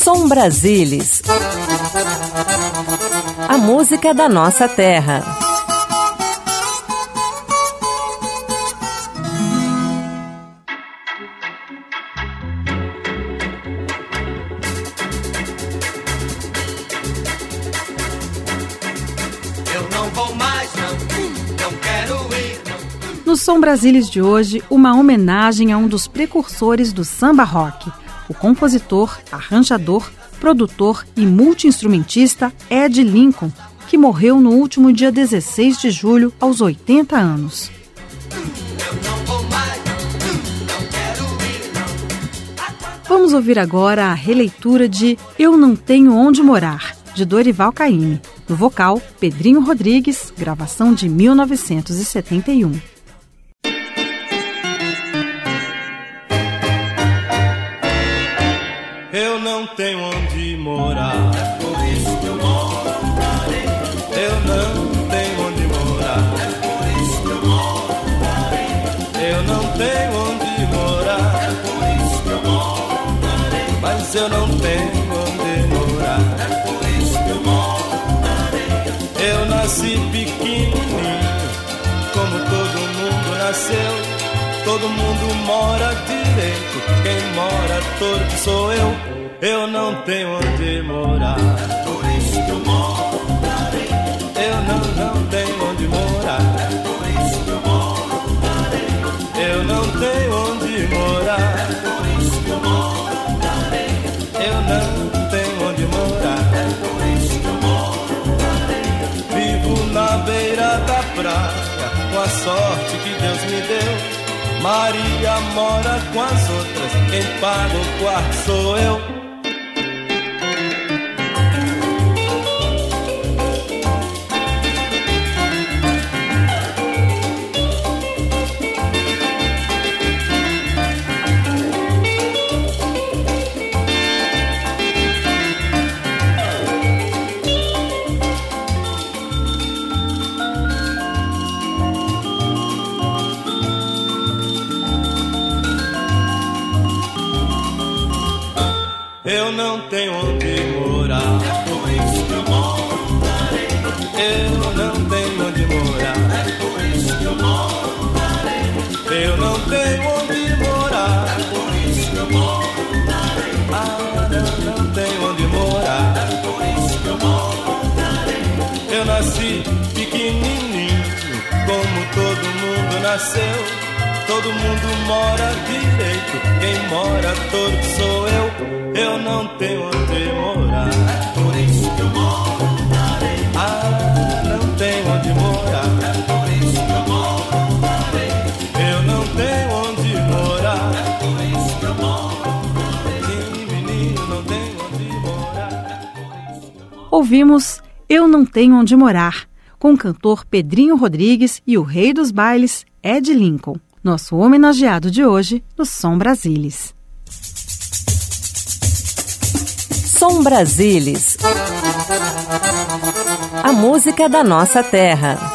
Som Brasilis. A música da nossa terra. No Som Brasilis de hoje, uma homenagem a um dos precursores do samba rock, o compositor, arranjador, produtor e multi-instrumentista Ed Lincoln, que morreu no último dia 16 de julho, aos 80 anos. Vamos ouvir agora a releitura de Eu Não Tenho Onde Morar, de Dorival Caymmi, no vocal Pedrinho Rodrigues, gravação de 1971. Eu não tenho onde morar, é por isso que eu morarei. Eu não tenho onde morar, é por isso que eu morarei. Eu não tenho onde morar, é por isso que eu morarei. Mas eu não tenho onde morar, é por isso que eu morarei. Eu nasci pequenininho, como todo mundo nasceu. Todo mundo mora direito, quem mora torto sou eu. Eu não tenho onde morar, é por isso que eu morarei. Eu não tenho onde morar, é por isso que eu morarei. Eu não tenho onde morar, é por isso que eu morarei. Eu não tenho onde morar, é por isso que eu morarei. Vivo na beira da praia, com a sorte que Deus me deu. Maria mora com as outras, quem paga o quarto sou eu. Eu não tenho onde morar, é por isso que eu morarei. Eu não tenho onde morar, é por isso que eu morarei. Eu não tenho onde morar, é por isso que eu morarei. Ah, não tenho onde morar, é por isso que eu morarei. Eu nasci pequenininho, como todo mundo nasceu. Todo mundo mora direito, quem mora torto sou eu. Eu não tenho onde morar, é por isso que eu morarei. Ah, não tenho onde morar, é por isso que eu morarei. Eu não tenho onde morar, é por isso que eu morarei. Menino, não tenho onde morar, é por isso que eu morarei. Ouvimos Eu Não Tenho Onde Morar, com o cantor Pedrinho Rodrigues e o rei dos bailes, Ed Lincoln. Nosso homenageado de hoje no Som Brasilis. Som Brasilis. A música da nossa terra.